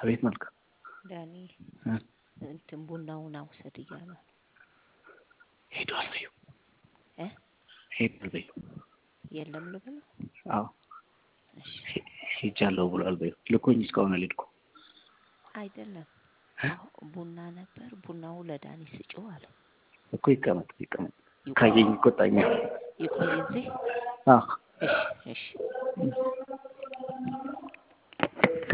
አቤት መልካም ዳኒ እንትን ቡናውን አውሰድ እያለ ሄዷል በይው ሄዷል በይው የለም ልበል አዎ ሄጃለሁ ብሏል በይው ልኮኝ እስካሁን አልሄድኩም አይደለም ቡና ነበር ቡናው ለዳኒ ስጪው አለ እኮ ይቀመጥ ካየኝ ይቆጣኛል ይቆይ እዚህ እሺ